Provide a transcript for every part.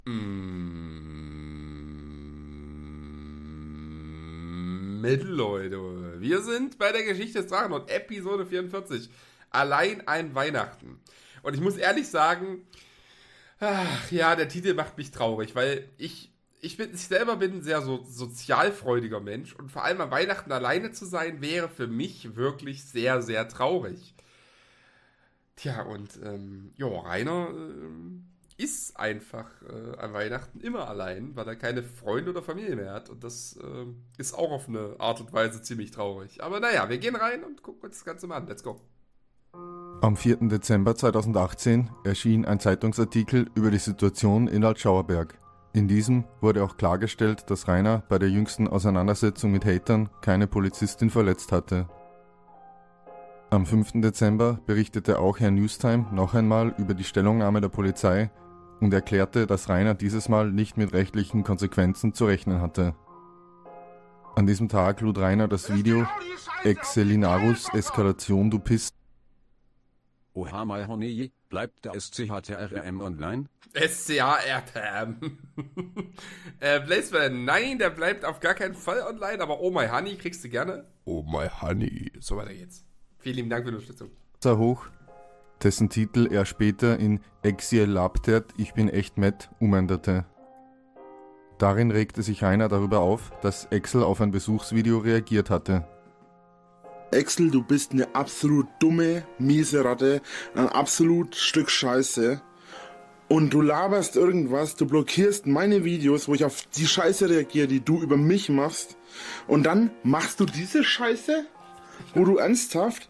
Leute. Wir sind bei der Geschichte des Drachenlord, Episode 44. Allein ein Weihnachten. Und ich muss ehrlich sagen, der Titel macht mich traurig, weil ich selber bin ein sehr sozialfreudiger Mensch und vor allem an Weihnachten alleine zu sein, wäre für mich wirklich sehr, sehr traurig. Tja, und Rainer ist einfach an Weihnachten immer allein, weil er keine Freunde oder Familie mehr hat. Und das ist auch auf eine Art und Weise ziemlich traurig. Aber naja, wir gehen rein und gucken uns das Ganze mal an. Let's go. Am 4. Dezember 2018 erschien ein Zeitungsartikel über die Situation in Altschauerberg. In diesem wurde auch klargestellt, dass Rainer bei der jüngsten Auseinandersetzung mit Hatern keine Polizistin verletzt hatte. Am 5. Dezember berichtete auch Herr Newstime noch einmal über die Stellungnahme der Polizei und erklärte, dass Rainer dieses Mal nicht mit rechtlichen Konsequenzen zu rechnen hatte. An diesem Tag lud Rainer das Video Excelinarus Eskalation du Pist. Oha mal Honey, bleibt der SCHTRM online? SCHRTM. Blazeman, nein, der bleibt auf gar keinen Fall online, aber Oh My Honey kriegst du gerne. Oh My Honey. So, weiter geht's. Vielen lieben Dank für die Unterstützung. Hoch, dessen Titel er später in Exiel Labtert, ich bin echt Matt, umänderte. Darin regte sich Rainer darüber auf, dass Axel auf ein Besuchsvideo reagiert hatte. Axel, du bist eine absolut dumme, miese Ratte, ein absolut Stück Scheiße. Und du laberst irgendwas, du blockierst meine Videos, wo ich auf die Scheiße reagiere, die du über mich machst. Und dann machst du diese Scheiße, wo du ernsthaft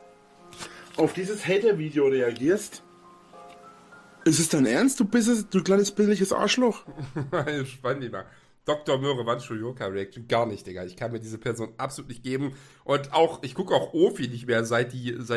auf dieses Hater-Video reagierst. Ist es dein Ernst? Du kleines billiges Arschloch. Spannend, lieber. Dr. Möhre Wandschuh-Joka-Reaction gar nicht, Digga. Ich kann mir diese Person absolut nicht geben. Und auch, ich gucke auch Ofi nicht mehr, seit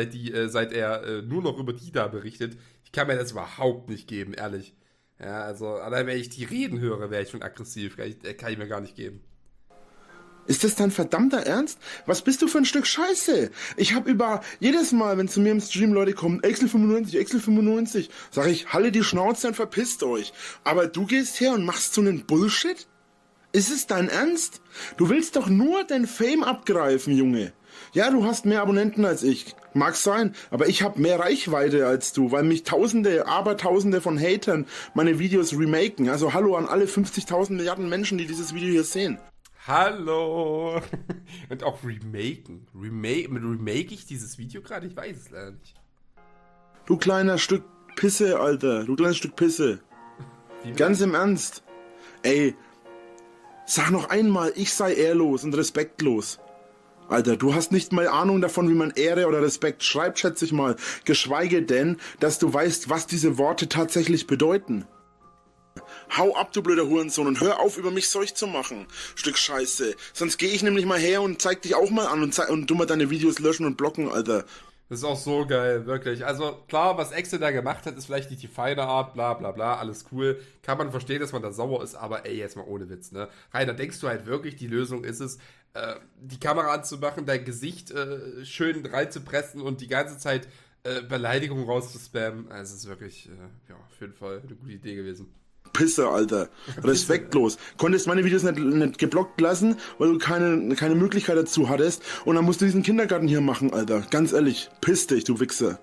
er nur noch über die da berichtet. Ich kann mir das überhaupt nicht geben, ehrlich. Ja, also, allein wenn ich die Reden höre, wäre ich schon aggressiv. Kann ich mir gar nicht geben. Ist das dein verdammter Ernst? Was bist du für ein Stück Scheiße? Ich hab jedes Mal, wenn zu mir im Stream Leute kommen, Axel 95, sag ich, halle die Schnauze und verpisst euch. Aber du gehst her und machst so einen Bullshit? Ist es dein Ernst? Du willst doch nur dein Fame abgreifen, Junge. Ja, du hast mehr Abonnenten als ich. Mag sein, aber ich habe mehr Reichweite als du, weil mich Abertausende von Hatern meine Videos remaken. Also hallo an alle 50.000 Milliarden Menschen, die dieses Video hier sehen. Hallo. Und auch remaken. Remake ich dieses Video gerade? Ich weiß es leider nicht. Du kleiner Stück Pisse, Alter. Du kleines Stück Pisse. Ganz im Ernst. Ey, sag noch einmal, ich sei ehrlos und respektlos. Alter, du hast nicht mal Ahnung davon, wie man Ehre oder Respekt schreibt, schätze ich mal. Geschweige denn, dass du weißt, was diese Worte tatsächlich bedeuten. Hau ab, du blöder Hurensohn, und hör auf, über mich Zeug zu machen. Stück Scheiße. Sonst gehe ich nämlich mal her und zeig dich auch mal an und du mal deine Videos löschen und blocken, Alter. Das ist auch so geil, wirklich. Also klar, was Axel da gemacht hat, ist vielleicht nicht die feine Art, bla bla bla, alles cool. Kann man verstehen, dass man da sauer ist, aber ey, jetzt mal ohne Witz, ne? Rainer, denkst du halt wirklich, die Lösung ist es, die Kamera anzumachen, dein Gesicht schön reinzupressen und die ganze Zeit Beleidigungen rauszuspammen? Also es ist wirklich, auf jeden Fall eine gute Idee gewesen. Pisse, Alter. Respektlos. Konntest meine Videos nicht geblockt lassen, weil du keine Möglichkeit dazu hattest. Und dann musst du diesen Kindergarten hier machen, Alter. Ganz ehrlich. Piss dich, du Wichser.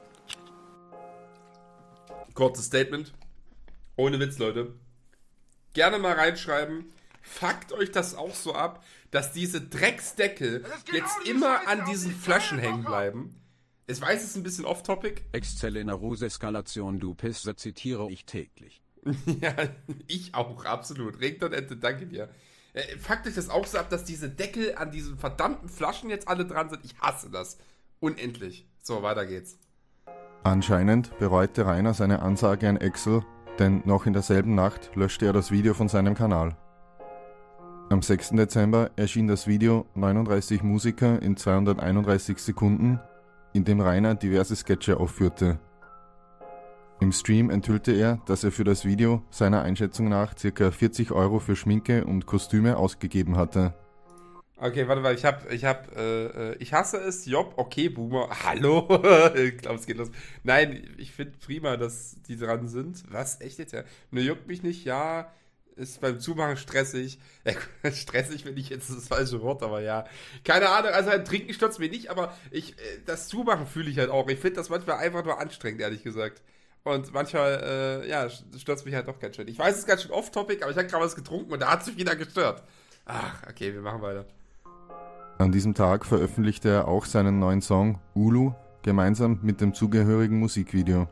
Kurzes Statement. Ohne Witz, Leute. Gerne mal reinschreiben. Fuckt euch das auch so ab, dass diese Drecksdeckel jetzt immer an diesen Flaschen hängen bleiben. Ich weiß, es ist ein bisschen off-topic. Excelinarus Eskalation du Pisse zitiere ich täglich. Ja, ich auch, absolut. Regnet Ente, danke dir. Fuckt euch das auch so ab, dass diese Deckel an diesen verdammten Flaschen jetzt alle dran sind? Ich hasse das. Unendlich. So, weiter geht's. Anscheinend bereute Rainer seine Ansage an Axel, denn noch in derselben Nacht löschte er das Video von seinem Kanal. Am 6. Dezember erschien das Video 39 Musiker in 231 Sekunden, in dem Rainer diverse Sketche aufführte. Im Stream enthüllte er, dass er für das Video seiner Einschätzung nach ca. 40 € für Schminke und Kostüme ausgegeben hatte. Okay, warte mal, ich hasse es, Job, okay, Boomer, hallo, ich glaube, es geht los. Nein, ich finde prima, dass die dran sind. Was, echt jetzt, ja? Nur juckt mich nicht, ja, ist beim Zumachen stressig. Ja, stressig finde ich jetzt das falsche Wort, aber ja. Keine Ahnung, also ein Trinken stürzt mich nicht, aber das Zumachen fühle ich halt auch. Ich finde das manchmal einfach nur anstrengend, ehrlich gesagt. Und manchmal, stürzt mich halt doch ganz schön. Ich weiß, es ist ganz schön off-topic, aber ich habe gerade was getrunken und da hat sich wieder gestört. Ach, okay, wir machen weiter. An diesem Tag veröffentlichte er auch seinen neuen Song Ulu gemeinsam mit dem zugehörigen Musikvideo.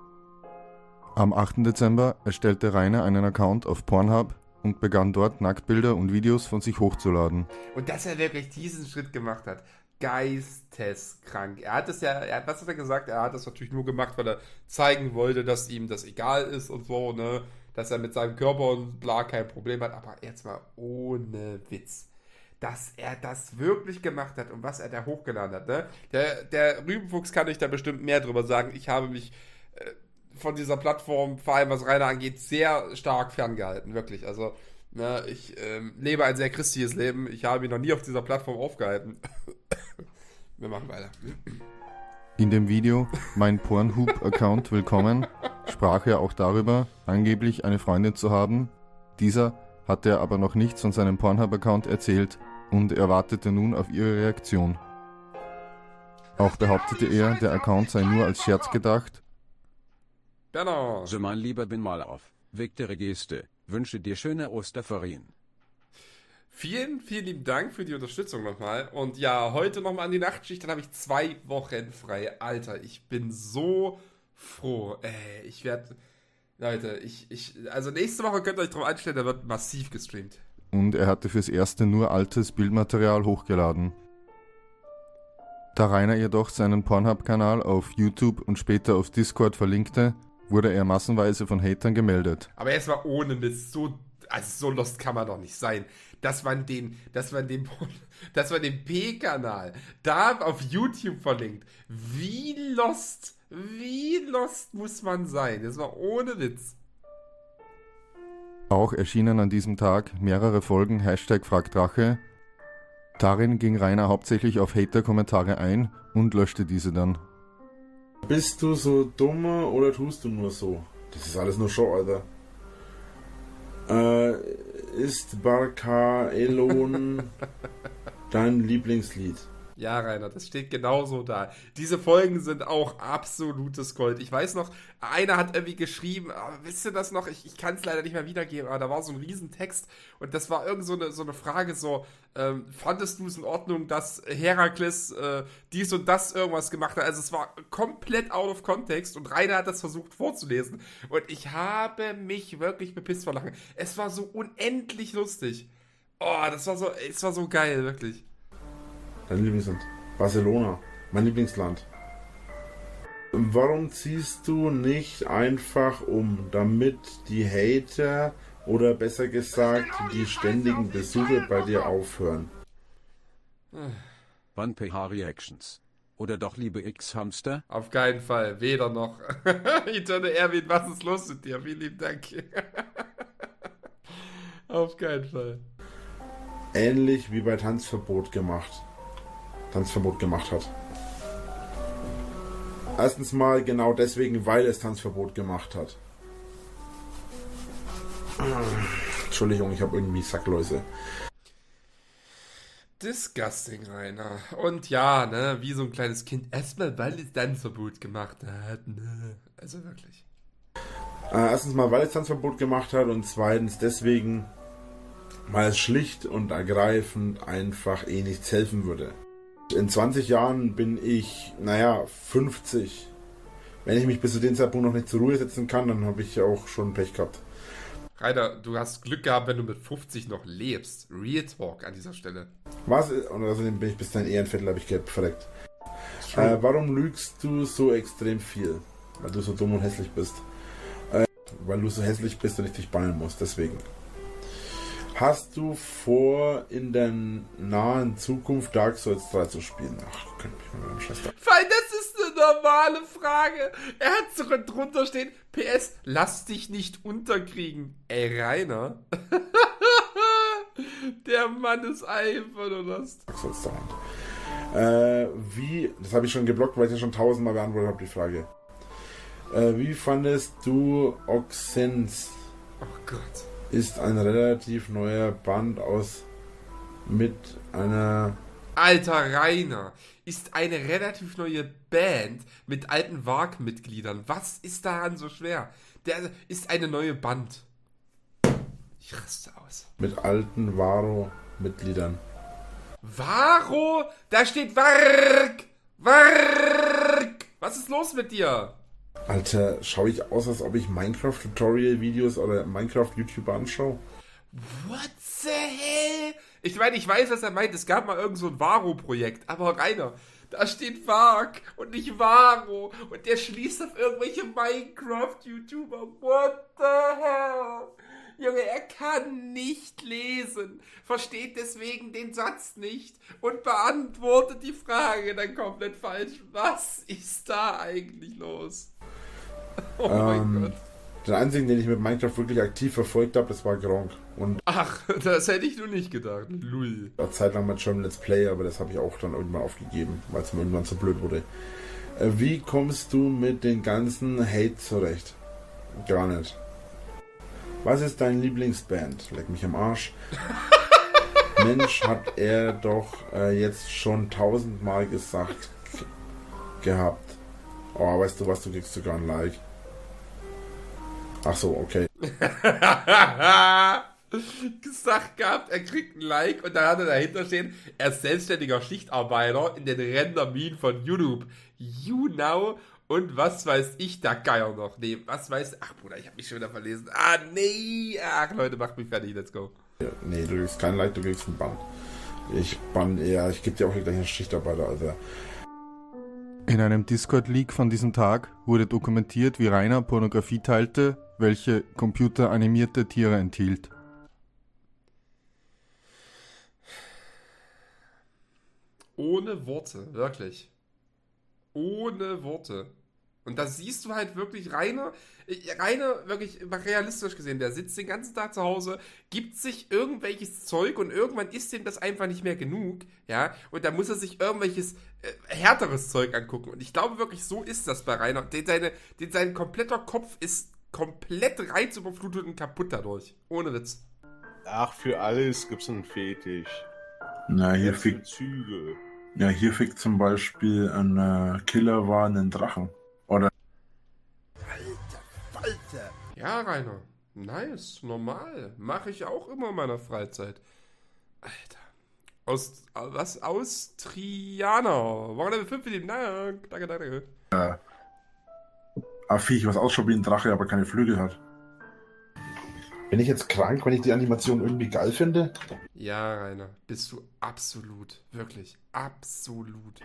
Am 8. Dezember erstellte Rainer einen Account auf Pornhub und begann dort Nacktbilder und Videos von sich hochzuladen. Und dass er wirklich diesen Schritt gemacht hat, geisteskrank. Was hat er gesagt? Er hat das natürlich nur gemacht, weil er zeigen wollte, dass ihm das egal ist und so, ne? Dass er mit seinem Körper und bla kein Problem hat. Aber jetzt mal ohne Witz. Dass er das wirklich gemacht hat und was er da hochgeladen hat, ne? Der Rübenfuchs kann euch da bestimmt mehr drüber sagen. Ich habe mich von dieser Plattform, vor allem was Rainer angeht, sehr stark ferngehalten, wirklich. Also, ne, ich lebe ein sehr christliches Leben. Ich habe mich noch nie auf dieser Plattform aufgehalten. Wir machen weiter. In dem Video Mein Pornhub-Account willkommen sprach er auch darüber, angeblich eine Freundin zu haben. Dieser hatte er aber noch nichts von seinem Pornhub-Account erzählt und er wartete nun auf ihre Reaktion. Auch behauptete er, der Account sei nur als Scherz gedacht. Genau. So mein Lieber, bin mal auf. Viktere Geste. Wünsche dir schöne Osterferien. Vielen, vielen lieben Dank für die Unterstützung nochmal. Und ja, heute nochmal an die Nachtschicht, dann habe ich 2 Wochen frei. Alter, ich bin so froh. Ich werde... Leute, also nächste Woche könnt ihr euch drauf einstellen, da wird massiv gestreamt. Und er hatte fürs Erste nur altes Bildmaterial hochgeladen. Da Rainer jedoch seinen Pornhub-Kanal auf YouTube und später auf Discord verlinkte, wurde er massenweise von Hatern gemeldet. Aber erstmal ohne Mist, so lost kann man doch nicht sein. Dass man den P-Kanal da auf YouTube verlinkt. Wie lost muss man sein? Das war ohne Witz. Auch erschienen an diesem Tag mehrere Folgen #FragtRache. Darin ging Rainer hauptsächlich auf Hater-Kommentare ein und löschte diese dann. Bist du so dumm oder tust du nur so? Das ist alles nur Show, Alter. Ist Barca Elon dein Lieblingslied? Ja, Rainer, das steht genauso da. Diese Folgen sind auch absolutes Gold. Ich weiß noch, einer hat irgendwie geschrieben, wisst ihr das noch? Ich kann es leider nicht mehr wiedergeben, aber da war so ein Riesentext und das war irgend so eine Frage so, fandest du es in Ordnung, dass Herakles dies und das irgendwas gemacht hat? Also es war komplett out of context und Rainer hat das versucht vorzulesen und ich habe mich wirklich bepisst vor Lachen. Es war so unendlich lustig. Oh, es war so geil, wirklich. Dein Lieblingsland? Barcelona, mein Lieblingsland. Warum ziehst du nicht einfach um, damit die Hater oder besser gesagt die ständigen Besuche bei dir aufhören? Wann PH-Reactions? Oder doch liebe X-Hamster? Auf keinen Fall, weder noch. Eterne Erwin, was ist los mit dir? Vielen lieben Dank. Auf keinen Fall. Ähnlich wie bei Tanzverbot gemacht hat. Erstens mal genau deswegen, weil es Tanzverbot gemacht hat. Entschuldigung, ich habe irgendwie Sackläuse. Disgusting, Rainer. Und ja, ne, wie so ein kleines Kind. Erstmal, weil es Tanzverbot gemacht hat. Ne. Also wirklich. Erstens mal, weil es Tanzverbot gemacht hat und zweitens deswegen, weil es schlicht und ergreifend einfach nichts helfen würde. In 20 Jahren bin ich, 50. Wenn ich mich bis zu dem Zeitpunkt noch nicht zur Ruhe setzen kann, dann habe ich auch schon Pech gehabt. Rainer, du hast Glück gehabt, wenn du mit 50 noch lebst. Real Talk an dieser Stelle. Was? Und außerdem bin ich bis dahin eher ein Viertel, habe ich Geld verreckt. Warum lügst du so extrem viel? Weil du so dumm und hässlich bist. Weil du so hässlich bist und ich dich bannen muss, deswegen. Hast du vor, in der nahen Zukunft Dark Souls 3 zu spielen? Ach, könnt mich mal mit meinem Schwester. Weil das ist eine normale Frage. Er hat so drunter stehen, PS, lass dich nicht unterkriegen. Ey, Rainer. Der Mann ist einfach nur das. Soll's sein. Das habe ich schon geblockt, weil ich ja schon 1000-mal beantwortet habe, die Frage. Wie fandest du Oxens? Oh Gott. Ist ein relativ neuer Band mit einer... Alter Rainer, ist eine relativ neue Band mit alten Varg-Mitgliedern. Was ist daran so schwer? Der ist eine neue Band. Ich raste aus. Mit alten Varo-Mitgliedern. Varo? Da steht Varg! Varg! Was ist los mit dir? Alter, schaue ich aus, als ob ich Minecraft-Tutorial-Videos oder Minecraft-YouTuber anschaue? What the hell? Ich meine, ich weiß, was er meint. Es gab mal irgend so ein Varo-Projekt. Aber Rainer, da steht Varg und nicht Varo. Und der schließt auf irgendwelche Minecraft-YouTuber. What the hell? Junge, er kann nicht lesen, versteht deswegen den Satz nicht und beantwortet die Frage dann komplett falsch. Was ist da eigentlich los? Oh mein Gott. Den einzigen, den ich mit Minecraft wirklich aktiv verfolgt habe, das war Gronk. Und ach, das hätte ich nur nicht gedacht. Lul. eine Zeit lang mal schon Let's Play, aber das habe ich auch dann irgendwann aufgegeben, weil es mir irgendwann zu blöd wurde. Wie kommst du mit den ganzen Hate zurecht? Gar nicht. Was ist dein Lieblingsband? Leck mich am Arsch. Mensch, hat er doch jetzt schon 1000-mal gesagt gehabt. Oh, weißt du was, du kriegst sogar ein Like. Ach so, okay. Gesagt gehabt, er kriegt ein Like und dann hat er dahinter stehen, er ist selbstständiger Schichtarbeiter in den Renderminen von YouTube. You know. Und was weiß ich, der Geier noch? Nee, was weiß... Ach, Bruder, ich hab mich schon wieder verlesen. Ah, nee. Ach, Leute, macht mich fertig. Let's go. Ja, nee, du kriegst kein Like, du kriegst einen Bann. Ich gebe dir auch gleich einen Schichtarbeiter, Alter. In einem Discord-Leak von diesem Tag wurde dokumentiert, wie Rainer Pornografie teilte, welche computeranimierte Tiere enthielt. Ohne Worte, wirklich. Ohne Worte. Und da siehst du halt wirklich Rainer, wirklich realistisch gesehen, der sitzt den ganzen Tag zu Hause, gibt sich irgendwelches Zeug und irgendwann ist ihm das einfach nicht mehr genug, ja, und da muss er sich irgendwelches härteres Zeug angucken. Und ich glaube wirklich, so ist das bei Rainer. Sein kompletter Kopf ist komplett reizüberflutet und kaputt dadurch. Ohne Witz. Ach, für alles gibt's einen Fetisch. Na, hier Für fickt Züge. zum Beispiel ein Killer war einen Drachen. Oder Ja, Rainer. Nice, normal. Mache ich auch immer in meiner Freizeit. Alter. Austrianer. Wochenende 5 für den Dank. Danke. ein Viech, was ausschaut wie ein Drache, aber keine Flügel hat. Bin ich jetzt krank, wenn ich die Animation irgendwie geil finde? Ja, Rainer. Bist du absolut. Wirklich. Absolut.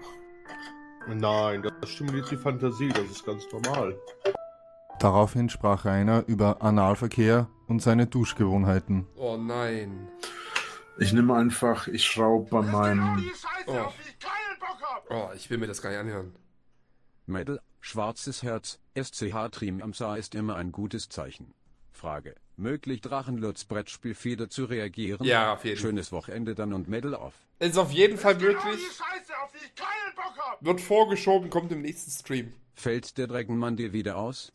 Nein, das stimuliert die Fantasie, das ist ganz normal. Daraufhin sprach Rainer über Analverkehr und seine Duschgewohnheiten. Oh nein. Ich schraube bei meinem... Oh, ich will mir das gar nicht anhören. Mädel, schwarzes Herz, SCH Trim am Saar ist immer ein gutes Zeichen. Frage. Möglich Drachenlutz Brettspielfeder zu reagieren? Ja, auf jeden Fall. Schönes Wochenende dann und Mädel auf. Ist auf jeden Fall möglich. Wird vorgeschoben, kommt im nächsten Stream. Fällt der Dragonmann dir wieder aus?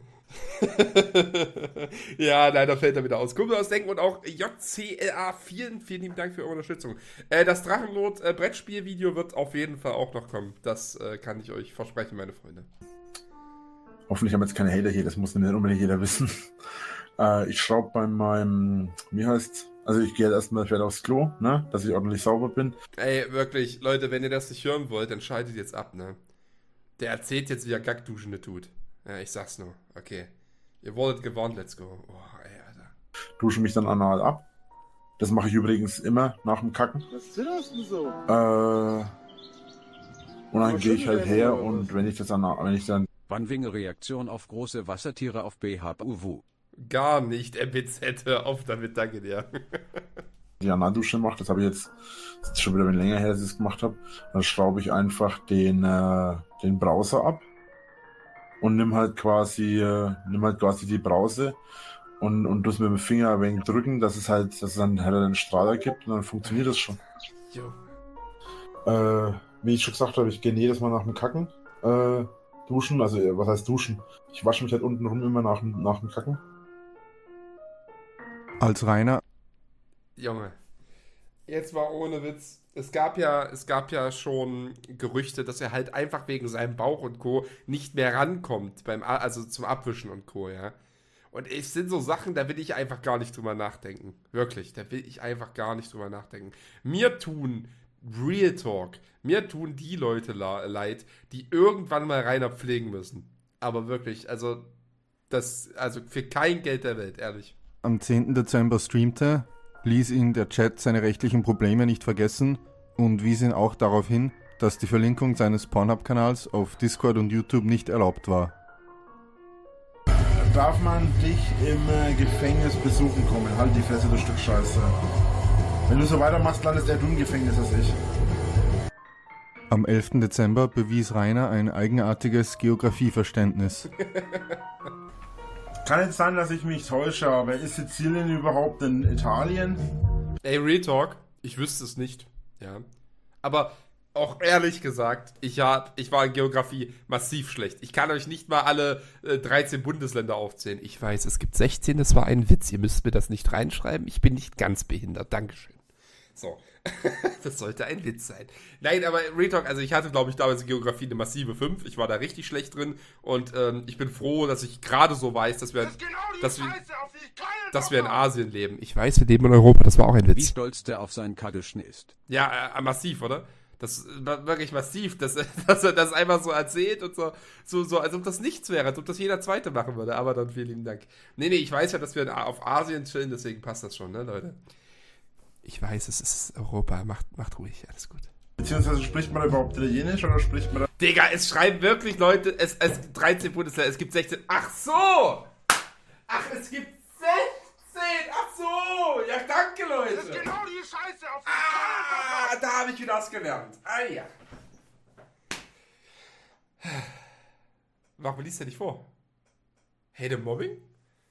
Ja, leider fällt er wieder aus. Kumpel ausdenken und auch JCLA, vielen lieben Dank für eure Unterstützung. Das Drachenlord Brettspielvideo wird auf jeden Fall auch noch kommen. Das kann ich euch versprechen, meine Freunde. Hoffentlich haben jetzt keine Hater hier, das muss nicht unbedingt jeder wissen. Ich schraube bei meinem, also ich gehe jetzt erstmal vielleicht aufs Klo, ne, dass ich ordentlich sauber bin. Ey, wirklich, Leute, wenn ihr das nicht hören wollt, dann schaltet jetzt ab, ne. Der erzählt jetzt, wie er Gackduschen tut. Ja, ich sag's nur. Okay. Ihr wurdet gewarnt, let's go. Oh, ey, Alter. Dusche mich dann anal ab. Das mache ich übrigens immer nach dem Kacken. Was zitterst du so? Und dann gehe ich halt her und wenn ich dann... Wann Winge Reaktion auf große Wassertiere auf BHUW? Gar nicht, MBZ, hör auf damit, danke dir. Die Analdusche mache, das habe ich jetzt, das ist schon wieder ein bisschen länger her, dass ich es gemacht habe. Dann schraube ich einfach den Browser ab und nimm halt quasi die Brause und das mit dem Finger ein wenig drücken, dass es dann halt einen Strahler gibt und dann funktioniert das schon. Jo. Wie ich schon gesagt habe, ich gehe jedes Mal nach dem Kacken duschen. Also, was heißt duschen? Ich wasche mich halt untenrum immer nach dem Kacken. Als Rainer Junge, jetzt mal ohne Witz. Es gab ja schon Gerüchte, dass er halt einfach wegen seinem Bauch und Co. nicht mehr rankommt, also zum Abwischen und Co., ja. Und es sind so Sachen, da will ich einfach gar nicht drüber nachdenken. Wirklich, da will ich einfach gar nicht drüber nachdenken. Real Talk, mir tun die Leute leid, die irgendwann mal Rainer pflegen müssen. Aber wirklich, also für kein Geld der Welt, ehrlich. am 10. Dezember streamte, ließ ihn der Chat seine rechtlichen Probleme nicht vergessen und wies ihn auch darauf hin, dass die Verlinkung seines Pornhub-Kanals auf Discord und YouTube nicht erlaubt war. Darf man dich im Gefängnis besuchen kommen? Halt die Fresse, du Stück Scheiße. Wenn du so weitermachst, landest du im Gefängnis als ich. Am 11. Dezember bewies Rainer ein eigenartiges Geografieverständnis. Kann jetzt sein, dass ich mich täusche, aber ist Sizilien überhaupt in Italien? Ey, Real Talk, ich wüsste es nicht, ja. Aber auch ehrlich gesagt, ich war in Geografie massiv schlecht. Ich kann euch nicht mal alle 13 Bundesländer aufzählen. Ich weiß, es gibt 16, das war ein Witz. Ihr müsst mir das nicht reinschreiben. Ich bin nicht ganz behindert. Dankeschön. So, das sollte ein Witz sein. Nein, aber Real Talk, also ich hatte, glaube ich, damals in Geografie eine massive 5. Ich war da richtig schlecht drin und ich bin froh, dass ich gerade so weiß, dass wir in Asien leben. Ich weiß, wir leben in Europa, das war auch ein Wie Witz. stolz der auf seinen Kaddischen ist. Ja, massiv, oder? Das war wirklich massiv, dass er das einfach so erzählt und so, als ob das nichts wäre, als ob das jeder Zweite machen würde. Aber dann vielen lieben Dank. Nee, ich weiß ja, dass wir auf Asien chillen, deswegen passt das schon, ne, Leute? Ich weiß, es ist Europa. Macht ruhig, alles gut. Beziehungsweise spricht man da überhaupt Italienisch oder spricht man da... Digga, es schreiben wirklich Leute, es 13 Bundesländer, es gibt 16. Ach so! Ach, es gibt 16! Ach so! Ja, danke, Leute! Das ist genau die Scheiße auf die da habe ich wieder was gelernt. Ah ja. Warum liest du nicht vor? Hate Mobbing?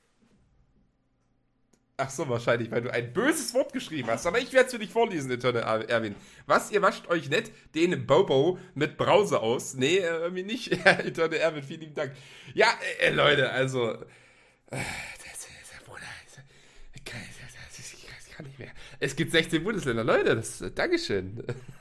Ach so, wahrscheinlich, weil du ein böses Wort geschrieben hast. Aber ich werde es für dich vorlesen, Eterne Erwin. Was, ihr wascht euch nicht den Bobo mit Brause aus? Nee, irgendwie nicht. Eterne Erwin, vielen lieben Dank. Ja, Leute, also... Ich kann nicht mehr. Es gibt 16 Bundesländer. Leute, Dankeschön.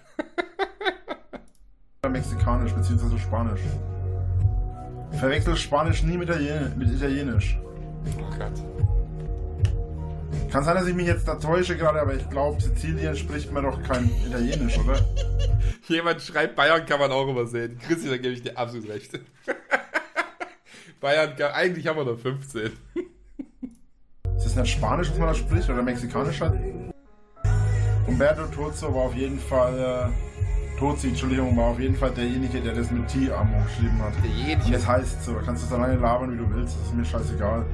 Mexikanisch beziehungsweise Spanisch. Verwechsel Spanisch nie mit Italienisch. Oh Gott. Kann sein, dass ich mich jetzt da täusche gerade, aber ich glaube, Sizilien spricht man doch kein Italienisch, oder? Jemand schreibt, Bayern kann man auch übersehen. Christi, da gebe ich dir absolut recht. Bayern, eigentlich haben wir noch 15. Ist das nicht Spanisch, was man da spricht, oder Mexikanisch halt? Umberto Tozzi war auf jeden Fall, war auf jeden Fall derjenige, der das mit T-Amo geschrieben hat. Und das heißt so, da kannst du so lange labern, wie du willst, das ist mir scheißegal.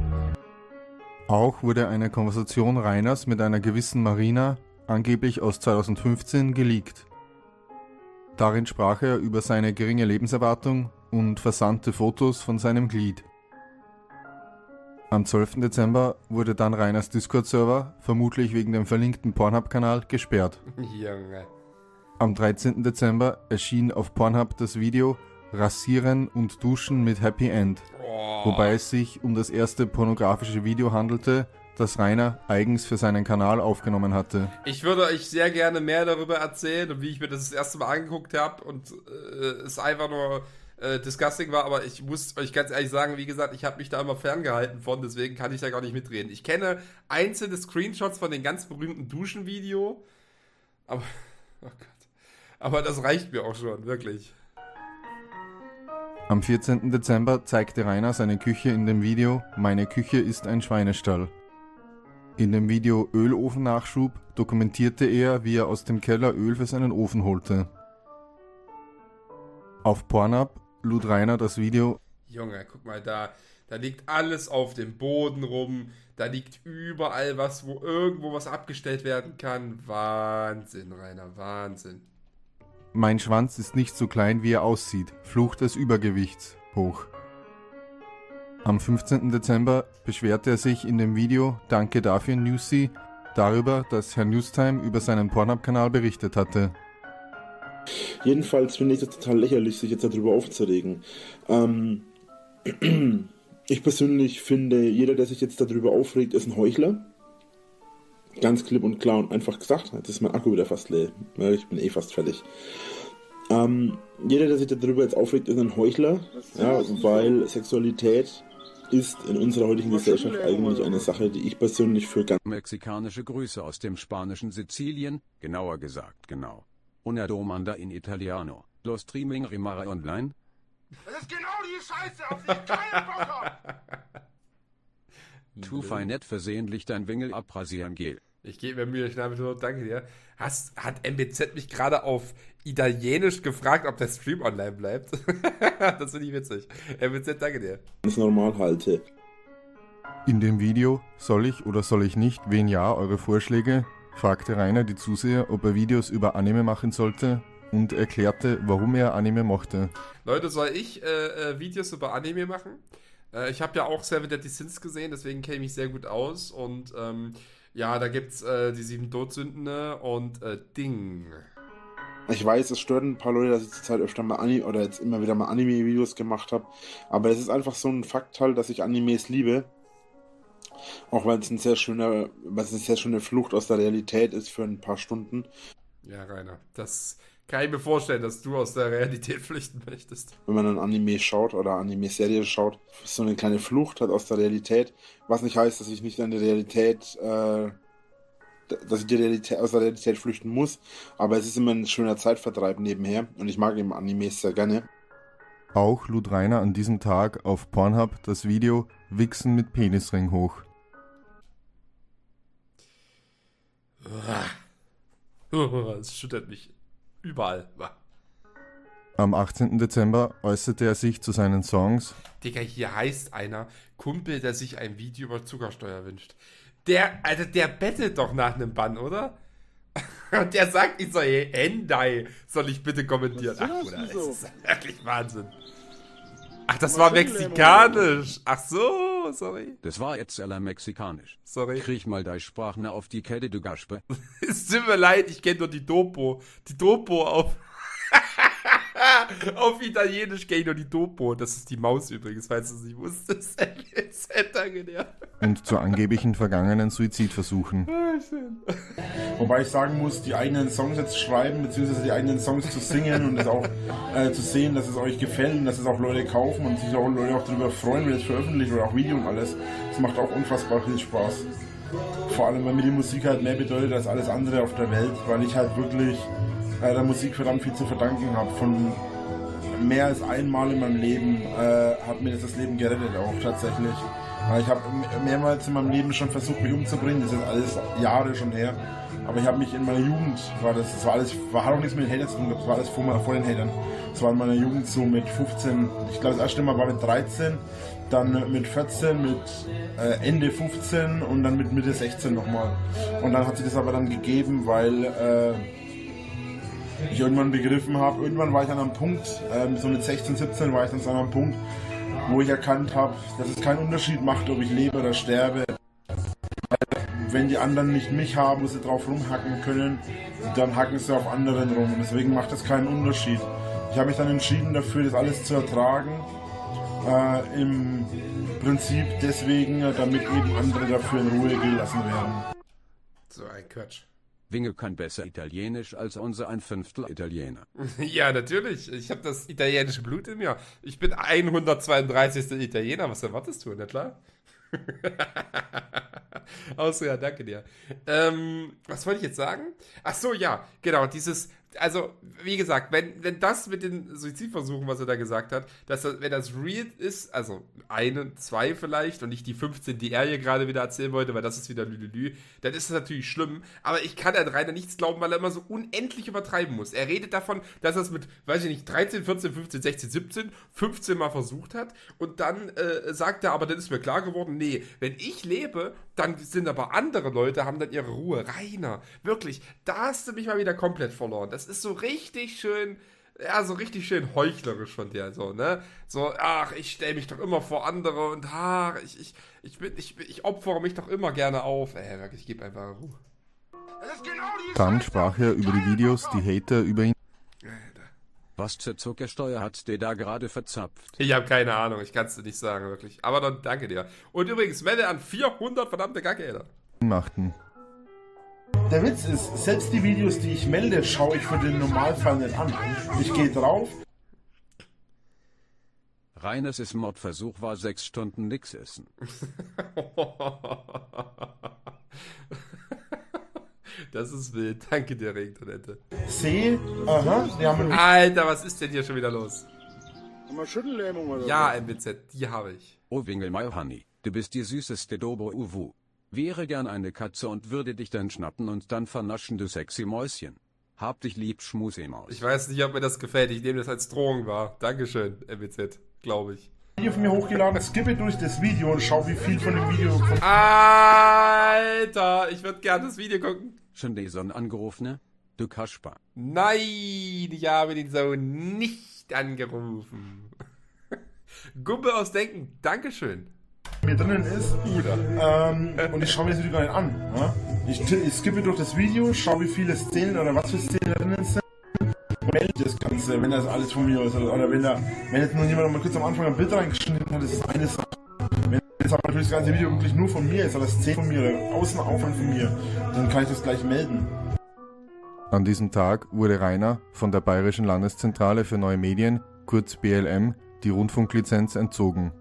Auch wurde eine Konversation Rainers mit einer gewissen Marina, angeblich aus 2015, geleakt. Darin sprach er über seine geringe Lebenserwartung und versandte Fotos von seinem Glied. Am 12. Dezember wurde dann Rainers Discord-Server, vermutlich wegen dem verlinkten Pornhub-Kanal, gesperrt. Junge. Am 13. Dezember erschien auf Pornhub das Video Rasieren und Duschen mit Happy End, wobei es sich um das erste pornografische Video handelte, das Rainer eigens für seinen Kanal aufgenommen hatte. Ich würde euch sehr gerne mehr darüber erzählen und wie ich mir das erste Mal angeguckt habe und es einfach nur disgusting war, aber ich muss euch ganz ehrlich sagen, wie gesagt, ich habe mich da immer ferngehalten von, deswegen kann ich da gar nicht mitreden. Ich kenne einzelne Screenshots von den ganz berühmten Duschenvideo, aber, oh Gott, aber das reicht mir auch schon, wirklich. Am 14. Dezember zeigte Rainer seine Küche in dem Video Meine Küche ist ein Schweinestall. In dem Video Ölofen-Nachschub dokumentierte er, wie er aus dem Keller Öl für seinen Ofen holte. Auf Pornhub lud Rainer das Video. Junge, guck mal, da liegt alles auf dem Boden rum, da liegt überall was, wo irgendwo was abgestellt werden kann. Wahnsinn, Rainer, Wahnsinn. Mein Schwanz ist nicht so klein, wie er aussieht, Fluch des Übergewichts, hoch. Am 15. Dezember beschwerte er sich in dem Video Danke dafür Newsy darüber, dass Herr Newstime über seinen Pornhub-Kanal berichtet hatte. Jedenfalls finde ich das total lächerlich, sich jetzt darüber aufzuregen. Ich persönlich finde, jeder, der sich jetzt darüber aufregt, ist ein Heuchler. Ganz klipp und klar und einfach gesagt. Jetzt ist mein Akku wieder fast leer. Ja, ich bin eh fast fertig. Jeder, der sich darüber jetzt aufregt, ist ein Heuchler. Ja, weil Sexualität ist in unserer heutigen Gesellschaft eigentlich eine Sache, die ich persönlich für ganz... Mexikanische Grüße aus dem spanischen Sizilien, genauer gesagt genau. Una domanda in italiano. Lo streaming rimare online? Das ist genau die Scheiße, auf die ich keinen Bock hab! Tu fei net versehentlich dein Wingel abrasieren Gel. Ich gebe mir Mühe, ich habe nur danke dir. Hat MBZ mich gerade auf Italienisch gefragt, ob der Stream online bleibt? Das finde ich witzig. MBZ, danke dir. Ganz normal halte. In dem Video Soll ich oder soll ich nicht, wen ja, eure Vorschläge, fragte Rainer die Zuseher, ob er Videos über Anime machen sollte und erklärte, warum er Anime mochte. Leute, soll ich Videos über Anime machen? Ich habe ja auch Seven Deadly Sins gesehen, deswegen kenne ich mich sehr gut aus. Und ja, da gibt's die 7 Todsünden und Ding. Ich weiß, es stört ein paar Leute, dass ich zurzeit öfter mal oder jetzt immer wieder mal Anime-Videos gemacht habe. Aber es ist einfach so ein Fakt halt, dass ich Animes liebe. Auch weil es eine sehr schöne Flucht aus der Realität ist für ein paar Stunden. Ja, Rainer, das kann ich mir vorstellen, dass du aus der Realität flüchten möchtest. Wenn man ein Anime schaut oder Anime-Serie schaut, ist so eine kleine Flucht halt aus der Realität. Was nicht heißt, dass ich nicht an die Realität, aus der Realität flüchten muss. Aber es ist immer ein schöner Zeitvertreib nebenher. Und ich mag eben Animes sehr gerne. Auch lud Rainer an diesem Tag auf Pornhub das Video Wichsen mit Penisring hoch. Es schüttert mich überall. Am 18. Dezember äußerte er sich zu seinen Songs. Digga, hier heißt einer Kumpel, der sich ein Video über Zuckersteuer wünscht. Der bettelt doch nach einem Bann, oder? Und der sagt, ich soll Hentai, soll ich bitte kommentieren. Ach, Bruder, das ist wirklich Wahnsinn. Ach, das war mexikanisch. Ach so, sorry. Das war jetzt aller mexikanisch. Sorry. Krieg mal deine Sprache auf die Kette, du Gaspe. Es tut mir leid, ich kenne nur die Dopo. Die Dopo auf... Auf Italienisch kenne ich nur die Dopo. Das ist die Maus übrigens, falls du es nicht wusstest. Und zu angeblichen vergangenen Suizidversuchen. Wobei ich sagen muss, die eigenen Songs jetzt schreiben, beziehungsweise die eigenen Songs zu singen und das auch zu sehen, dass es euch gefällt und dass es auch Leute kaufen und sich auch Leute auch darüber freuen, wenn es veröffentlicht oder auch Video und alles. Das macht auch unfassbar viel Spaß. Vor allem, weil mir die Musik halt mehr bedeutet als alles andere auf der Welt, weil ich halt wirklich der Musik verdammt viel zu verdanken habe. Von mehr als einmal in meinem Leben hat mir das Leben gerettet, auch tatsächlich. Ich habe mehrmals in meinem Leben schon versucht, mich umzubringen, das ist alles Jahre schon her. Aber ich habe mich in meiner Jugend, hat auch nichts mit den Hatern zu tun, das war alles vor den Hatern. Das war in meiner Jugend so mit 15, ich glaube das erste Mal war mit 13, dann mit 14, mit Ende 15 und dann mit Mitte 16 nochmal. Und dann hat sich das aber dann gegeben, weil ich irgendwann begriffen habe, irgendwann war ich an einem Punkt, so mit 16, 17 war ich dann so an einem Punkt, wo ich erkannt habe, dass es keinen Unterschied macht, ob ich lebe oder sterbe. Wenn die anderen nicht mich haben, wo sie drauf rumhacken können, dann hacken sie auf anderen rum. Und deswegen macht das keinen Unterschied. Ich habe mich dann entschieden dafür, das alles zu ertragen. Im Prinzip deswegen, damit eben andere dafür in Ruhe gelassen werden. So ein Quatsch. Winge kann besser Italienisch als unser ein Fünftel Italiener. Ja, natürlich. Ich habe das italienische Blut in mir. Ich bin 132. Italiener. Was erwartest du, nicht klar? Ja, danke dir. Was wollte ich jetzt sagen? Ach so, ja, genau, also, wie gesagt, wenn das mit den Suizidversuchen, was er da gesagt hat, wenn das real ist, also 2 vielleicht und nicht die 15, die er hier gerade wieder erzählen wollte, weil das ist wieder Lülülü, dann ist das natürlich schlimm, aber ich kann an Rainer nichts glauben, weil er immer so unendlich übertreiben muss. Er redet davon, dass er es mit, weiß ich nicht, 13, 14, 15, 16, 17, 15 Mal versucht hat und dann sagt er, aber dann ist mir klar geworden, nee, wenn ich lebe, dann sind aber andere Leute, haben dann ihre Ruhe. Rainer, wirklich, da hast du mich mal wieder komplett verloren. Das ist so richtig schön Ja, so richtig schön heuchlerisch von dir, so, ne? So, ach, ich stelle mich doch immer vor andere und ach, ich opfere mich doch immer gerne auf. Wirklich, ich gebe einfach Ruhe. Dann sprach er über die Videos, die Hater über ihn. Was zur Zuckersteuer hat der da gerade verzapft? Ich habe keine Ahnung, ich kann es dir nicht sagen, wirklich. Aber dann danke dir. Und übrigens, Melde an 400 verdammte Kacke, machten. Der Witz ist, selbst die Videos, die ich melde, schaue ich für den Normalfall nicht an. Ich gehe drauf. Reines Mordversuch war 6 Stunden nix essen. Das ist wild. Danke dir, Regentonette. Sehe, aha, die haben Alter, was ist denn hier schon wieder los? eine Schüttellähmung oder Ja, MWZ, die habe ich. Oh Wingelmeier Honey, du bist die süßeste Dobo Uwu. Wäre gern eine Katze und würde dich dann schnappen und dann vernaschen, du sexy Mäuschen. Hab dich lieb, Schmusemaus. Ich weiß nicht, ob mir das gefällt. Ich nehme das als Drohung wahr. Dankeschön, MWZ, glaube ich. Video von mir hochgeladen, skippe durch das Video und schau, wie viel von dem Video kommt. Alter, ich würde gerne das Video gucken. Schon die Sonne angerufene? Du Kasper. Nein, ich habe den so nicht angerufen. Gumpe aus Denken, Dankeschön. Mir drinnen ist. Und ich schaue mir das Video gar nicht an. Ne? Ich skippe durch das Video, schaue, wie viele Szenen oder was für Szenen da drinnen sind. Und melde das Ganze, wenn das alles von mir ist. Oder wenn jetzt nur jemand mal kurz am Anfang ein Bild reingeschnitten hat, das ist eine Sache. Wenn jetzt aber natürlich das ganze Video wirklich nur von mir ist, oder Szenen von mir, oder Außenaufwand von mir, dann kann ich das gleich melden. An diesem Tag wurde Rainer von der Bayerischen Landeszentrale für Neue Medien, kurz BLM, die Rundfunklizenz entzogen.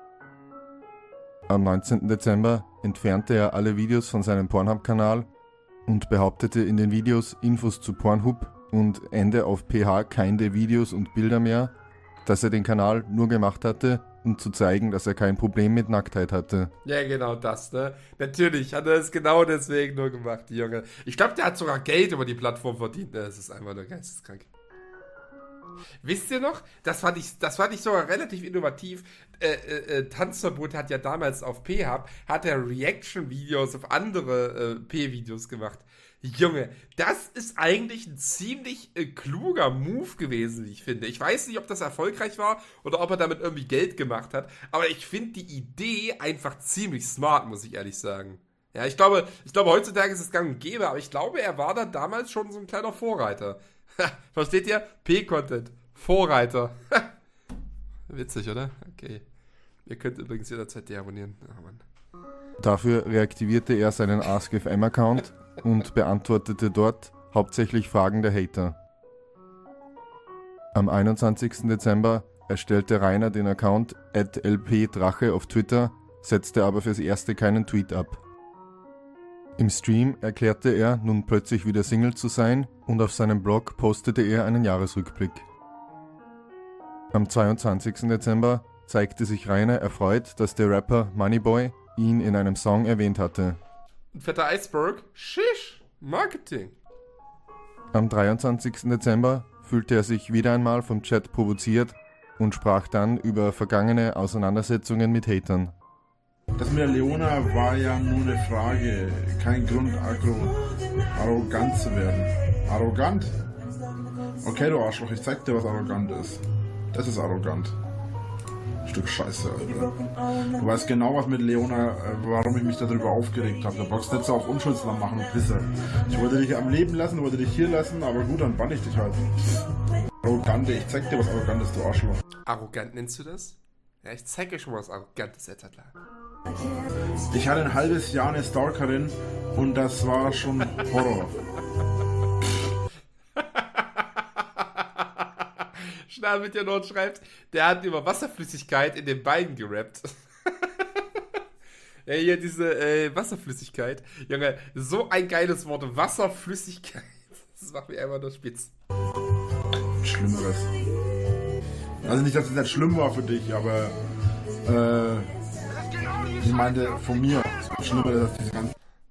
Am 19. Dezember entfernte er alle Videos von seinem Pornhub-Kanal und behauptete in den Videos Infos zu Pornhub und Ende auf PH keine Videos und Bilder mehr, dass er den Kanal nur gemacht hatte, um zu zeigen, dass er kein Problem mit Nacktheit hatte. Ja, genau das, ne? Natürlich hat er es genau deswegen nur gemacht, die Junge. Ich glaube, der hat sogar Geld über die Plattform verdient. Ne? Das ist einfach nur geisteskrank. Wisst ihr noch? Das fand ich sogar relativ innovativ. Tanzverbot hat ja damals auf P-Hub, hat er Reaction-Videos auf andere P-Videos gemacht. Junge, das ist eigentlich ein ziemlich kluger Move gewesen, wie ich finde. Ich weiß nicht, ob das erfolgreich war oder ob er damit irgendwie Geld gemacht hat, aber ich finde die Idee einfach ziemlich smart, muss ich ehrlich sagen. Ja, ich glaube, heutzutage ist es gang und gäbe, aber ich glaube, er war da damals schon so ein kleiner Vorreiter. Versteht ihr? P-Content. Vorreiter. Witzig, oder? Okay. Ihr könnt übrigens jederzeit deabonnieren. Oh, Mann. Dafür reaktivierte er seinen AskFM-Account und beantwortete dort hauptsächlich Fragen der Hater. Am 21. Dezember erstellte Rainer den Account @lpdrache auf Twitter, setzte aber fürs Erste keinen Tweet ab. Im Stream erklärte er, nun plötzlich wieder Single zu sein, und auf seinem Blog postete er einen Jahresrückblick. Am 22. Dezember zeigte sich Rainer erfreut, dass der Rapper Moneyboy ihn in einem Song erwähnt hatte. Ein fetter Eisberg? Shish! Marketing! Am 23. Dezember fühlte er sich wieder einmal vom Chat provoziert und sprach dann über vergangene Auseinandersetzungen mit Hatern. Das mit der Leona war ja nur eine Frage, kein Grund, arrogant zu werden. Arrogant? Okay, du Arschloch, ich zeig dir, was arrogant ist. Das ist arrogant. Stück Scheiße, Alter. Du weißt genau, was mit Leona, warum ich mich darüber aufgeregt habe. Du brauchst nicht so auf Unschuldsnamen machen, Pisser. Ich wollte dich am Leben lassen, wollte dich hier lassen, aber gut, dann bann ich dich halt. Arrogante, ich zeig dir, was arrogant ist, du Arschloch. Arrogant nennst du das? Ja, ich zeig dir schon was Arrogantes, etc. Ich hatte ein halbes Jahr eine Stalkerin und das war schon Horror. Schnell mit der Not schreibt, der hat über Wasserflüssigkeit in den Beinen gerappt. Ja, hier diese Wasserflüssigkeit. Junge, so ein geiles Wort, Wasserflüssigkeit. Das macht mich einfach nur spitz. Schlimmeres. Also nicht, dass es nicht schlimm war für dich, aber ich meinte von mir. Schlimmeres als diese ganze.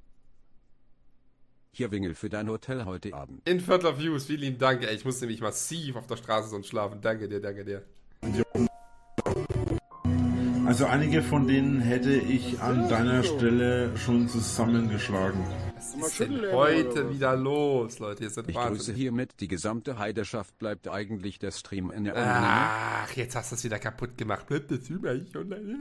Hier Wingel für dein Hotel heute Abend. In Viertel Views, vielen lieben Dank. Ey, ich muss nämlich massiv auf der Straße sonst schlafen. Danke dir, danke dir. Also einige von denen hätte ich an deiner Stelle schon zusammengeschlagen. Was ist denn heute wieder los, Leute? Ihr seid Ich grüße wahnsinnig. hiermit die gesamte Heiderschaft. Bleibt eigentlich der Stream in der Ach, jetzt hast du es wieder kaputt gemacht. Bleibt das über ich online?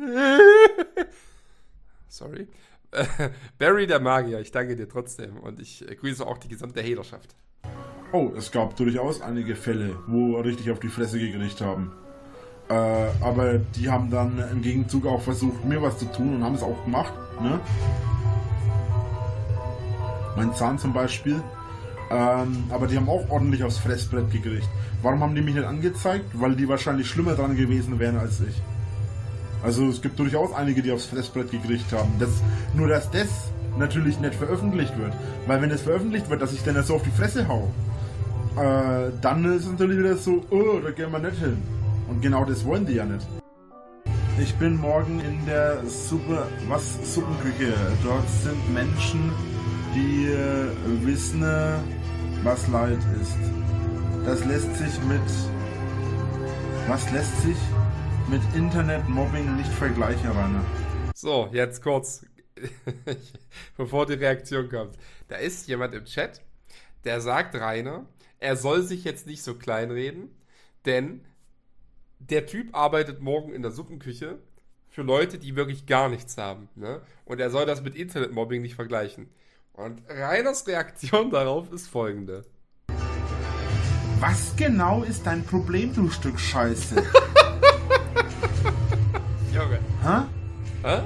Sorry. Barry der Magier, ich danke dir trotzdem. Und ich grüße auch die gesamte Haterschaft. Oh, es gab durchaus einige Fälle, wo richtig auf die Fresse gekriegt haben. Aber die haben dann im Gegenzug auch versucht, mir was zu tun und haben es auch gemacht. Ne? Mein Zahn zum Beispiel. Aber die haben auch ordentlich aufs Fressbrett gekriegt. Warum haben die mich nicht angezeigt? Weil die wahrscheinlich schlimmer dran gewesen wären als ich. Also es gibt durchaus einige, die aufs Fressbrett gekriegt haben. Nur dass das natürlich nicht veröffentlicht wird. Weil wenn das veröffentlicht wird, dass ich dann so auf die Fresse hau, dann ist es natürlich wieder so, oh, da gehen wir nicht hin. Und genau das wollen die ja nicht. Ich bin morgen in der Suppenküche. Dort sind Menschen, die wissen, was Leid ist. Was lässt sich mit Internet-Mobbing nicht vergleichen, Rainer. So, jetzt kurz, bevor die Reaktion kommt. Da ist jemand im Chat, der sagt Rainer, er soll sich jetzt nicht so kleinreden, denn der Typ arbeitet morgen in der Suppenküche für Leute, die wirklich gar nichts haben. Ne? Und er soll das mit Internetmobbing nicht vergleichen. Und Rainers Reaktion darauf ist folgende. Was genau ist dein Problem, du Stück Scheiße? Junge. Hä? Hä?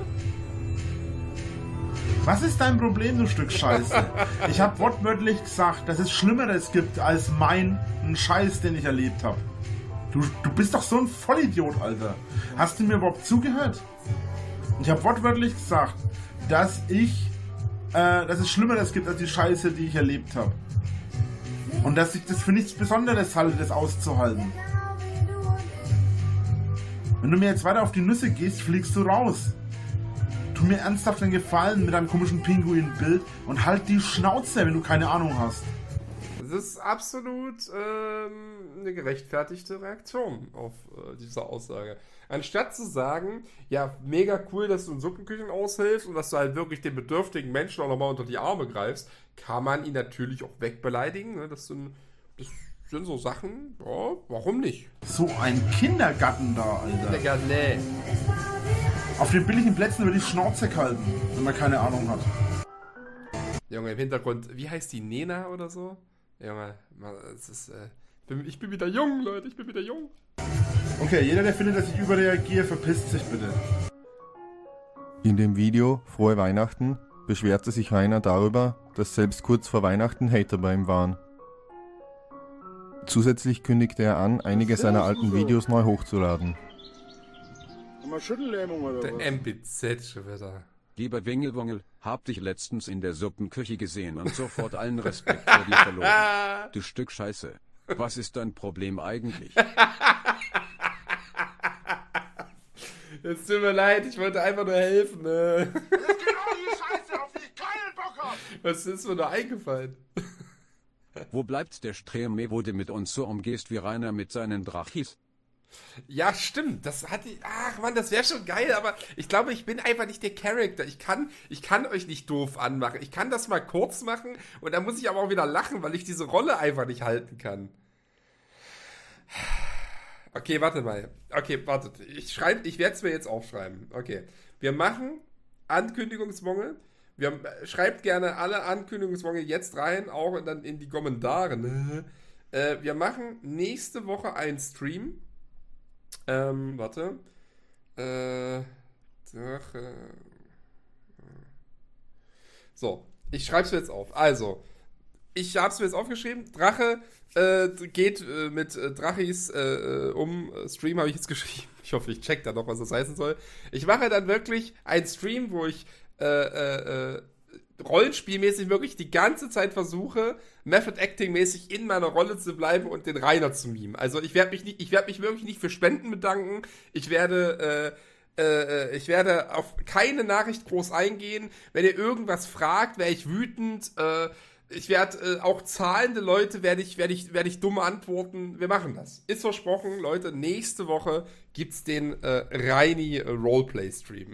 Was ist dein Problem, du Stück Scheiße? Ich habe wortwörtlich gesagt, dass es Schlimmeres gibt als meinen Scheiß, den ich erlebt habe. Du bist doch so ein Vollidiot, Alter. Hast du mir überhaupt zugehört? Ich habe wortwörtlich gesagt, dass es Schlimmeres gibt als die Scheiße, die ich erlebt habe. Und dass ich das für nichts Besonderes halte, das auszuhalten. Wenn du mir jetzt weiter auf die Nüsse gehst, fliegst du raus. Tu mir ernsthaft einen Gefallen mit deinem komischen Pinguin-Bild und halt die Schnauze, wenn du keine Ahnung hast. Das ist absolut eine gerechtfertigte Reaktion auf diese Aussage. Anstatt zu sagen, ja, mega cool, dass du in Suppenküchen aushilfst und dass du halt wirklich den bedürftigen Menschen auch nochmal unter die Arme greifst, kann man ihn natürlich auch wegbeleidigen. Ne? Das sind so Sachen, ja, warum nicht? So ein Kindergarten da, Alter. Digga, nee. Auf den billigen Plätzen über die Schnauze kalten, wenn man keine Ahnung hat. Junge, im Hintergrund, wie heißt die, Nena oder so? Junge, es ist, ich bin wieder jung, Leute, ich bin wieder jung. Okay, jeder, der findet, dass ich überreagiere, verpisst sich bitte. In dem Video Frohe Weihnachten beschwerte sich Rainer darüber, dass selbst kurz vor Weihnachten Hater bei ihm waren. Zusätzlich kündigte er an, einige seiner alten Videos neu hochzuladen. Haben wir Schüttellähmung oder Der was? MBZ schon wieder. Lieber Wingelwongel, hab dich letztens in der Suppenküche gesehen und sofort allen Respekt vor dir verloren. Du Stück Scheiße. Was ist dein Problem eigentlich? Es tut mir leid, ich wollte einfach nur helfen. Ne? Das ist genau die Scheiße, auf die ich keinen Bock hab! Was ist mir da eingefallen? Wo bleibt der Streme, wo du mit uns so umgehst wie Rainer mit seinen Drachis? Ja, stimmt. Ach man, das wäre schon geil, aber ich glaube, ich bin einfach nicht der Charakter. Ich kann euch nicht doof anmachen. Ich kann das mal kurz machen und dann muss ich aber auch wieder lachen, weil ich diese Rolle einfach nicht halten kann. Okay, warte mal. Okay, wartet. Ich werde es mir jetzt aufschreiben. Okay. Wir machen Ankündigungswongel. Schreibt gerne alle Ankündigungswongel jetzt rein, auch dann in die Kommentare. Wir machen nächste Woche einen Stream. Warte. So, ich schreibe es mir jetzt auf. Also, ich habe es mir jetzt aufgeschrieben. Drache geht mit Drachis Stream, habe ich jetzt geschrieben. Ich hoffe, ich check da noch, was das heißen soll. Ich mache dann wirklich einen Stream, wo ich rollenspielmäßig wirklich die ganze Zeit versuche, Method Acting mäßig in meiner Rolle zu bleiben und den Rainer zu mimen. Also ich werde mich wirklich nicht für Spenden bedanken. Ich werde auf keine Nachricht groß eingehen. Wenn ihr irgendwas fragt, wäre ich wütend. Ich werde auch zahlende Leute werde ich dumme antworten. Wir machen das. Ist versprochen, Leute. Nächste Woche gibt's den Reini Roleplay Stream.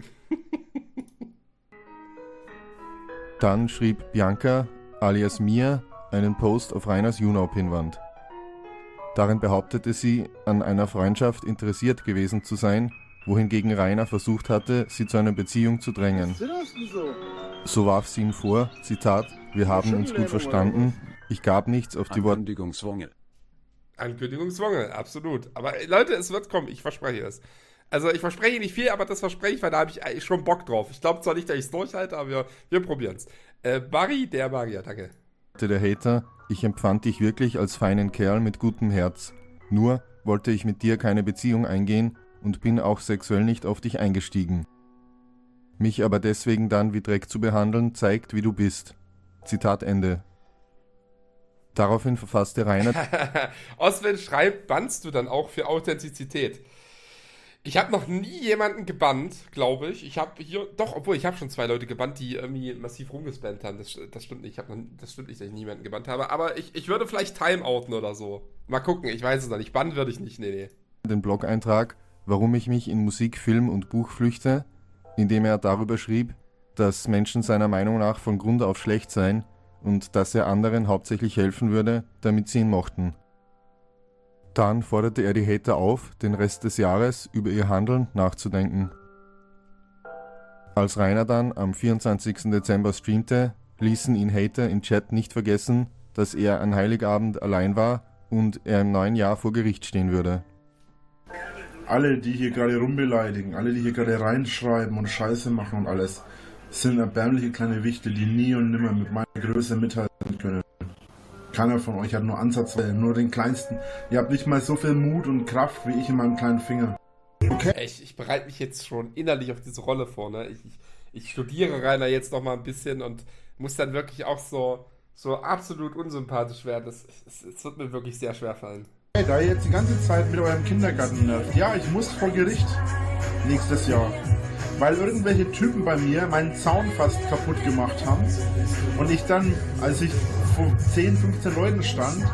Dann schrieb Bianca alias Mia einen Post auf Rainers YouNow-Pinwand. Darin behauptete sie, an einer Freundschaft interessiert gewesen zu sein, wohingegen Rainer versucht hatte, sie zu einer Beziehung zu drängen. So warf sie ihm vor, Zitat, wir haben uns gut verstanden, ich gab nichts auf die Worte. Ankündigungswongel, absolut. Aber Leute, es wird kommen, ich verspreche es. Also ich verspreche nicht viel, aber das verspreche ich, weil da habe ich schon Bock drauf. Ich glaube zwar nicht, dass ich es durchhalte, aber wir probieren es. Barry, der Magier, danke. Der Hater, ich empfand dich wirklich als feinen Kerl mit gutem Herz. Nur wollte ich mit dir keine Beziehung eingehen und bin auch sexuell nicht auf dich eingestiegen. Mich aber deswegen dann wie Dreck zu behandeln, zeigt, wie du bist. Zitat Ende. Daraufhin verfasste Rainer... Oswald schreibt, bannst du dann auch für Authentizität? Ich habe noch nie jemanden gebannt, glaube ich. Ich habe hier, doch, obwohl ich habe schon 2 Leute gebannt, die irgendwie massiv rumgespannt haben. Das stimmt nicht. Das stimmt nicht, dass ich niemanden gebannt habe. Aber ich würde vielleicht timeouten oder so. Mal gucken, ich weiß es noch nicht. Bannen würde ich nicht, nee. Den Blog-Eintrag, warum ich mich in Musik, Film und Buch flüchte, indem er darüber schrieb, dass Menschen seiner Meinung nach von Grund auf schlecht seien und dass er anderen hauptsächlich helfen würde, damit sie ihn mochten. Dann forderte er die Hater auf, den Rest des Jahres über ihr Handeln nachzudenken. Als Rainer dann am 24. Dezember streamte, ließen ihn Hater im Chat nicht vergessen, dass er an Heiligabend allein war und er im neuen Jahr vor Gericht stehen würde. Alle, die hier gerade rumbeleidigen, alle, die hier gerade reinschreiben und Scheiße machen und alles, sind erbärmliche kleine Wichte, die nie und nimmer mit meiner Größe mithalten können. Keiner von euch hat nur Ansatzweise, nur den kleinsten. Ihr habt nicht mal so viel Mut und Kraft wie ich in meinem kleinen Finger. Okay? Ich bereite mich jetzt schon innerlich auf diese Rolle vor, ne? Ich studiere Rainer jetzt noch mal ein bisschen und muss dann wirklich auch so absolut unsympathisch werden. Es wird mir wirklich sehr schwer fallen. Hey, da ihr jetzt die ganze Zeit mit eurem Kindergarten nervt. Ja, ich muss vor Gericht nächstes Jahr. Weil irgendwelche Typen bei mir meinen Zaun fast kaputt gemacht haben. Und ich dann, als ich vor 10, 15 Leuten stand,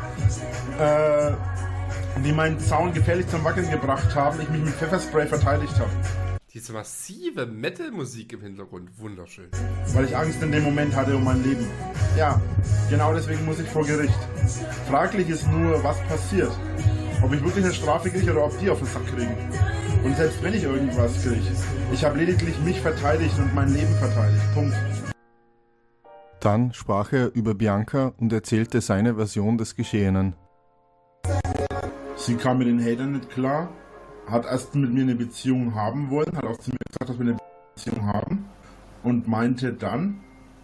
die meinen Zaun gefährlich zum Wackeln gebracht haben, ich mich mit Pfefferspray verteidigt habe. Diese massive Metal-Musik im Hintergrund, wunderschön. Weil ich Angst in dem Moment hatte um mein Leben. Ja, genau deswegen muss ich vor Gericht. Fraglich ist nur, was passiert. Ob ich wirklich eine Strafe kriege oder ob die auf den Sack kriegen. Und selbst wenn ich irgendwas kriege, ich habe lediglich mich verteidigt und mein Leben verteidigt. Punkt. Dann sprach er über Bianca und erzählte seine Version des Geschehenen. Sie kam mit den Hatern nicht klar, hat erst mit mir eine Beziehung haben wollen, hat auch zu mir gesagt, dass wir eine Beziehung haben und meinte dann,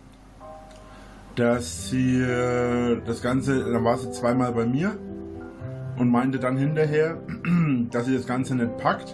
dass sie das Ganze, dann war sie 2-mal bei mir und meinte dann hinterher, dass sie das Ganze nicht packt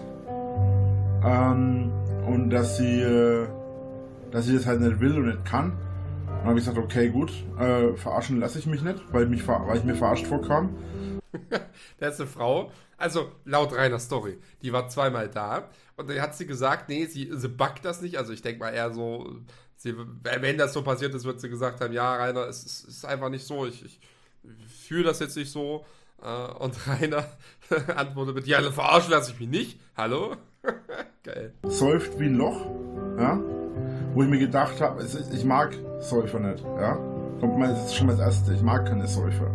und dass sie das halt nicht will und nicht kann. Dann habe ich gesagt, okay, gut, verarschen lasse ich mich nicht, weil ich mir verarscht vorkam. Da ist eine Frau, also laut Rainer Story, die war 2-mal da und dann hat sie gesagt, nee, sie backt das nicht, also ich denke mal eher so, wenn das so passiert ist, wird sie gesagt haben, ja, Rainer, es ist einfach nicht so, ich fühle das jetzt nicht so und Rainer antwortet mit, ja, verarschen lasse ich mich nicht, hallo? Geil. Säuft wie ein Loch, ja, wo ich mir gedacht habe, ich mag Säufer nicht, ja, das ist schon mal das Erste, ich mag keine Säufer.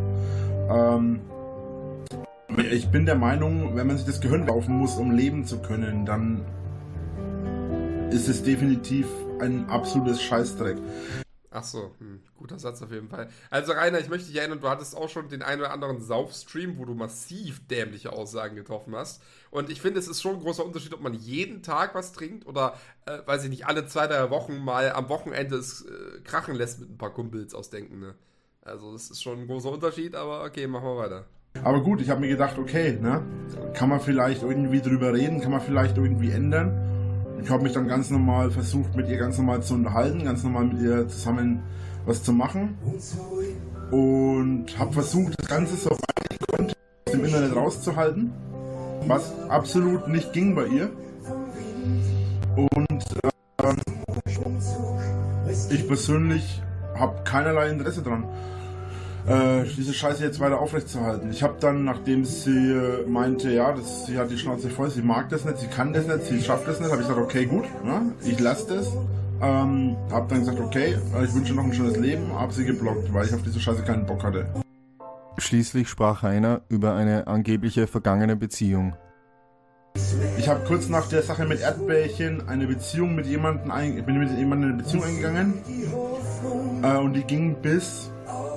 Ich bin der Meinung, wenn man sich das Gehirn laufen muss, um leben zu können, dann ist es definitiv ein absolutes Scheißdreck. Ach so, guter Satz auf jeden Fall. Also Rainer, ich möchte dich erinnern, du hattest auch schon den einen oder anderen Saufstream, wo du massiv dämliche Aussagen getroffen hast. Und ich finde, es ist schon ein großer Unterschied, ob man jeden Tag was trinkt oder, weiß ich nicht, alle 2-3 Wochen mal am Wochenende es krachen lässt mit ein paar Kumpels ausdenken. Ne? Also das ist schon ein großer Unterschied, aber okay, machen wir weiter. Aber gut, ich habe mir gedacht, okay, ne, kann man vielleicht irgendwie drüber reden, kann man vielleicht irgendwie ändern. Ich habe mich dann ganz normal versucht, mit ihr ganz normal zu unterhalten, ganz normal mit ihr zusammen was zu machen. Und habe versucht, das Ganze so weit ich konnte aus dem Internet rauszuhalten, was absolut nicht ging bei ihr. Und ich persönlich habe keinerlei Interesse dran. diese Scheiße jetzt weiter aufrechtzuerhalten. Ich habe dann, nachdem sie meinte, ja, sie hat die Schnauze voll, sie mag das nicht, sie kann das nicht, sie schafft das nicht, habe ich gesagt, okay, gut, ja, ich lasse das. Hab dann gesagt, okay, ich wünsche noch ein schönes Leben, hab sie geblockt, weil ich auf diese Scheiße keinen Bock hatte. Schließlich sprach Rainer über eine angebliche vergangene Beziehung. Ich habe kurz nach der Sache mit Erdbärchen eine Beziehung mit jemandem eine Beziehung eingegangen und die ging bis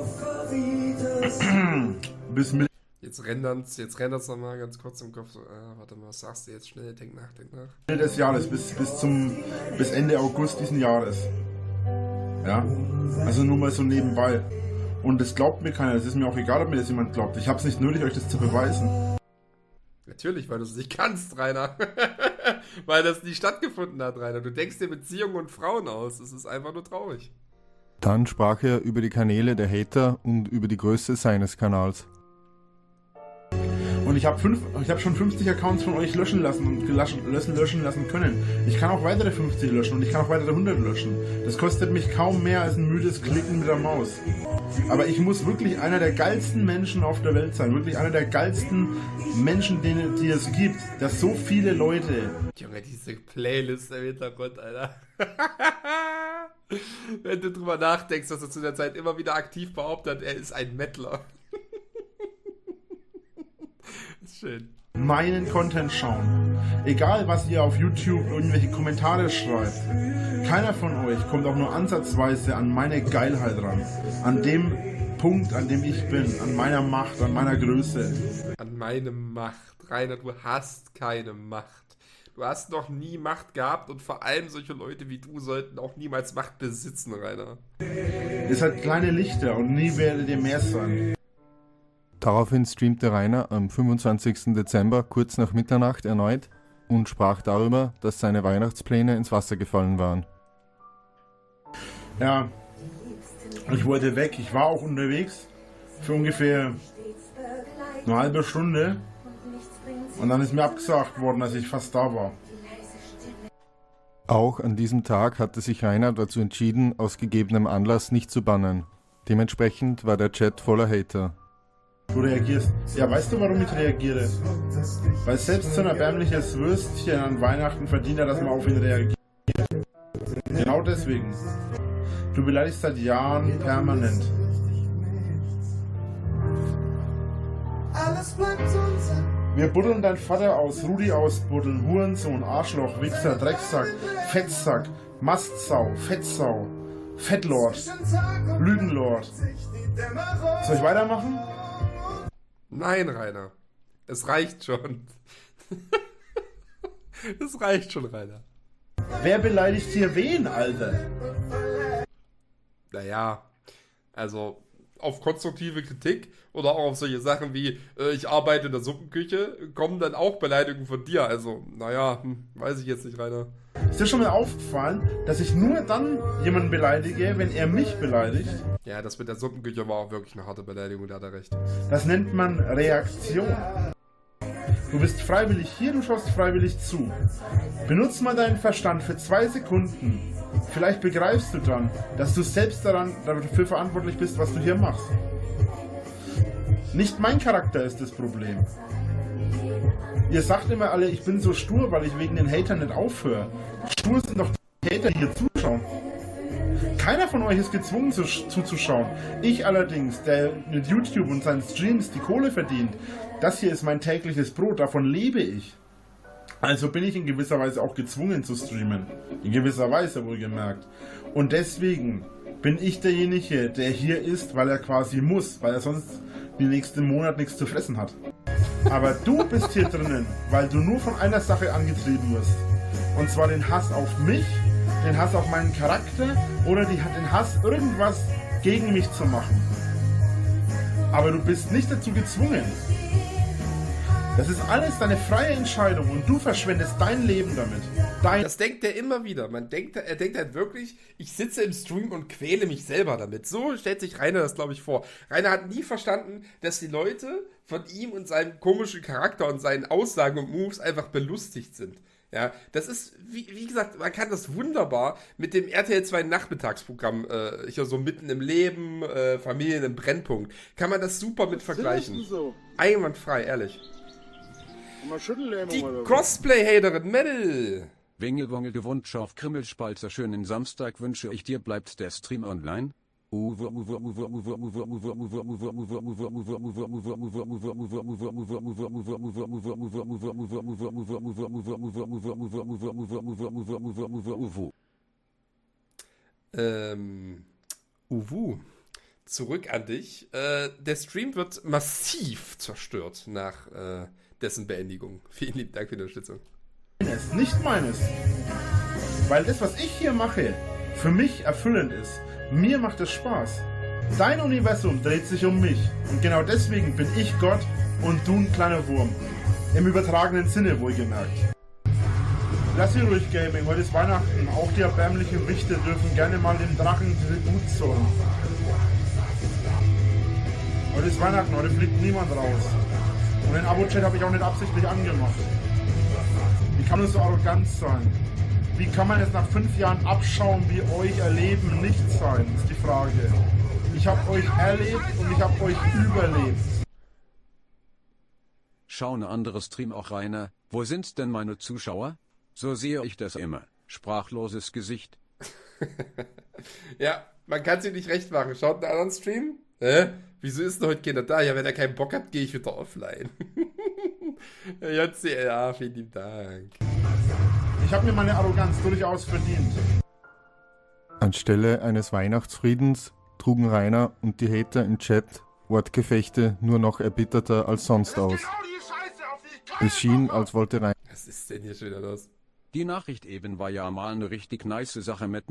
mit Jetzt rendert's nochmal ganz kurz im Kopf. So, warte mal, was sagst du jetzt schnell? Denk nach. Ende des Jahres, bis Ende August diesen Jahres. Ja, also nur mal so nebenbei. Und das glaubt mir keiner, es ist mir auch egal, ob mir das jemand glaubt. Ich habe es nicht nötig, euch das zu beweisen. Natürlich, weil du es nicht kannst, Rainer. Weil das nie stattgefunden hat, Rainer. Du denkst dir Beziehungen und Frauen aus. Es ist einfach nur traurig. Dann sprach er über die Kanäle der Hater und über die Größe seines Kanals. Und ich habe schon 50 Accounts von euch löschen lassen können. Ich kann auch weitere 50 löschen und ich kann auch weitere 100 löschen. Das kostet mich kaum mehr als ein müdes Klicken mit der Maus. Aber ich muss wirklich einer der geilsten Menschen auf der Welt sein. Wirklich einer der geilsten Menschen, die es gibt. Dass so viele Leute... Junge, diese Playlist im Hintergrund, Alter. Wenn du drüber nachdenkst, dass er zu der Zeit immer wieder aktiv behauptet, er ist ein Mettler. Ist schön. Meinen Content schauen. Egal, was ihr auf YouTube irgendwelche Kommentare schreibt. Keiner von euch kommt auch nur ansatzweise an meine Geilheit ran. An dem Punkt, an dem ich bin. An meiner Macht, an meiner Größe. An meine Macht. Rainer, du hast keine Macht. Du hast noch nie Macht gehabt und vor allem solche Leute wie du sollten auch niemals Macht besitzen, Rainer. Ihr seid kleine Lichter und nie werdet ihr mehr sein. Daraufhin streamte Rainer am 25. Dezember kurz nach Mitternacht erneut und sprach darüber, dass seine Weihnachtspläne ins Wasser gefallen waren. Ja, ich wollte weg. Ich war auch unterwegs für ungefähr eine halbe Stunde und dann ist mir abgesagt worden, als ich fast da war. Auch an diesem Tag hatte sich Rainer dazu entschieden, aus gegebenem Anlass nicht zu bannen. Dementsprechend war der Chat voller Hater. Du reagierst. Ja, weißt du, warum ich reagiere? Weil selbst so ein erbärmliches Würstchen an Weihnachten verdient er, dass man auf ihn reagiert. Genau deswegen. Du beleidigst seit Jahren permanent. Wir buddeln deinen Vater aus, Rudi ausbuddeln, Hurensohn, Arschloch, Wichser, Drecksack, Fettsack, Mastsau, Fettsau, Fettlord, Lügenlord. Soll ich weitermachen? Nein, Rainer. Es reicht schon. Es reicht schon, Rainer. Wer beleidigt hier wen, Alter? Naja, also auf konstruktive Kritik oder auch auf solche Sachen wie ich arbeite in der Suppenküche, kommen dann auch Beleidigungen von dir. Also, naja, weiß ich jetzt nicht, Rainer. Ist dir schon mal aufgefallen, dass ich nur dann jemanden beleidige, wenn er mich beleidigt? Ja, das mit der Suppenküche war auch wirklich eine harte Beleidigung, da hat er recht. Das nennt man Reaktion. Du bist freiwillig hier, du schaust freiwillig zu. Benutz mal deinen Verstand für 2 Sekunden. Vielleicht begreifst du dann, dass du selbst dafür verantwortlich bist, was du hier machst. Nicht mein Charakter ist das Problem. Ihr sagt immer alle, ich bin so stur, weil ich wegen den Hatern nicht aufhöre. Stur sind doch die Hater, die hier zuschauen. Keiner von euch ist gezwungen zuzuschauen. Ich allerdings, der mit YouTube und seinen Streams die Kohle verdient, das hier ist mein tägliches Brot, davon lebe ich. Also bin ich in gewisser Weise auch gezwungen zu streamen. In gewisser Weise wohlgemerkt. Und deswegen bin ich derjenige, der hier ist, weil er quasi muss, weil er sonst den nächsten Monat nichts zu fressen hat. Aber du bist hier drinnen, weil du nur von einer Sache angetrieben wirst. Und zwar den Hass auf mich, den Hass auf meinen Charakter oder den Hass, irgendwas gegen mich zu machen. Aber du bist nicht dazu gezwungen. Das ist alles deine freie Entscheidung und du verschwendest dein Leben damit. Das denkt er immer wieder. Er denkt halt wirklich, ich sitze im Stream und quäle mich selber damit. So stellt sich Rainer das, glaube ich, vor. Rainer hat nie verstanden, dass die Leute von ihm und seinem komischen Charakter und seinen Aussagen und Moves einfach belustigt sind. Ja, das ist, wie gesagt, man kann das wunderbar mit dem RTL 2 Nachmittagsprogramm, hier so mitten im Leben, Familien im Brennpunkt, kann man das super mit vergleichen. So? Einwandfrei, ehrlich. Mal Schüttellähmung Die oder was? Cosplay-Haterin Mel. Wingelwongel gewünscht auf Krimmelspalzer schönen Samstag wünsche ich dir bleibt der Stream online. Uwu, zurück an dich. Der Stream wird massiv zerstört nach dessen Beendigung. Vielen lieben Dank für die Unterstützung. Nicht meines. Weil das, was ich hier mache, für mich erfüllend ist. Mir macht es Spaß. Dein Universum dreht sich um mich. Und genau deswegen bin ich Gott und du ein kleiner Wurm. Im übertragenen Sinne wohlgemerkt. Lass ihn ruhig, Gaming. Heute ist Weihnachten. Auch die erbärmlichen Wichte dürfen gerne mal dem Drachen Tribut zollen. Heute ist Weihnachten. Heute fliegt niemand raus. Und den Abo-Chat habe ich auch nicht absichtlich angemacht. Wie kann es so arrogant sein? Wie kann man es nach 5 Jahren abschauen, wie euch erleben, nicht sein, ist die Frage. Ich habe euch erlebt und ich habe euch überlebt. Schau ne andere Stream auch Rainer, wo sind denn meine Zuschauer? So sehe ich das immer. Sprachloses Gesicht. Ja, man kann sie nicht recht machen. Schaut einen anderen Stream. Wieso ist denn heute keiner da? Ja, wenn er keinen Bock hat, gehe ich wieder offline. JCLA, vielen lieben Dank. Ich habe mir meine Arroganz durchaus verdient. Anstelle eines Weihnachtsfriedens trugen Rainer und die Hater im Chat Wortgefechte nur noch erbitterter als sonst aus. Es schien, als wollte Rainer... Was ist denn hier schon wieder los? Die Nachricht eben war ja mal eine richtig nice Sache mit.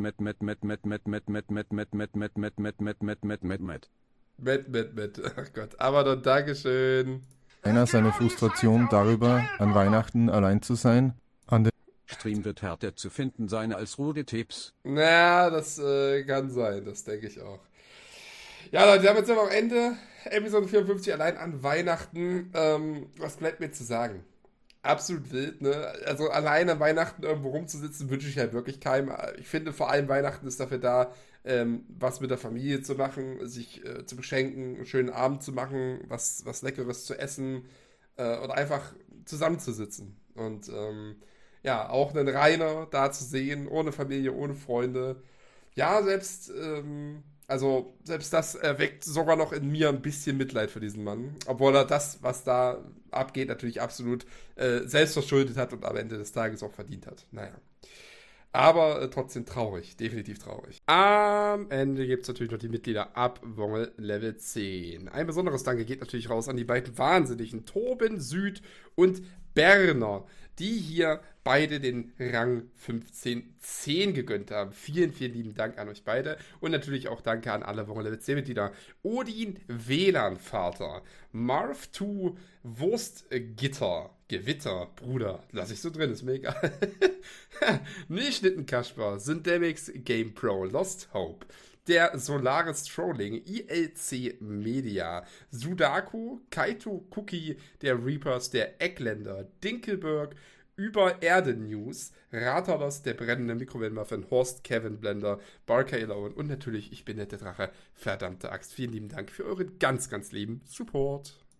Ach Gott, aber dann Dankeschön. Rainer seine Frustration darüber, an Weihnachten allein zu sein, an den Stream wird härter zu finden sein als rote Tipps. Na, das kann sein, das denke ich auch. Ja, Leute, damit sind wir am Ende. Episode 54 allein an Weihnachten. Was bleibt mir zu sagen? Absolut wild, ne? Also allein an Weihnachten irgendwo rumzusitzen, wünsche ich halt wirklich keinem. Ich finde vor allem Weihnachten ist dafür da, was mit der Familie zu machen, sich zu beschenken, einen schönen Abend zu machen, was Leckeres zu essen oder einfach zusammenzusitzen. Und ja, auch einen Rainer da zu sehen, ohne Familie, ohne Freunde. Ja, selbst das erweckt sogar noch in mir ein bisschen Mitleid für diesen Mann. Obwohl er das, was da abgeht, natürlich absolut selbst verschuldet hat und am Ende des Tages auch verdient hat. Naja. Aber trotzdem traurig, definitiv traurig. Am Ende gibt es natürlich noch die Mitglieder ab Wongel Level 10. Ein besonderes Danke geht natürlich raus an die beiden Wahnsinnigen Toben, Süd und Berner, die hier beide den Rang 1510 gegönnt haben. Vielen, vielen lieben Dank an euch beide. Und natürlich auch danke an alle Wongel Level 10 Mitglieder. Odin WLAN-Vater, Marv2 Wurstgitter, Gewitter, Bruder, lass ich so drin, ist mir egal. Milchschnitten Kasper, Syndemix Game Pro, Lost Hope, der Solaris Trolling, ILC Media, Sudaku, Kaito Cookie, der Reapers, der Eckländer, Dinkelberg, über Erde News, Ratalos, der brennende Mikrowellenmuffin, Horst, Kevin Blender, Barker Alone und natürlich, ich bin der Drache, verdammte Axt. Vielen lieben Dank für euren ganz, ganz lieben Support.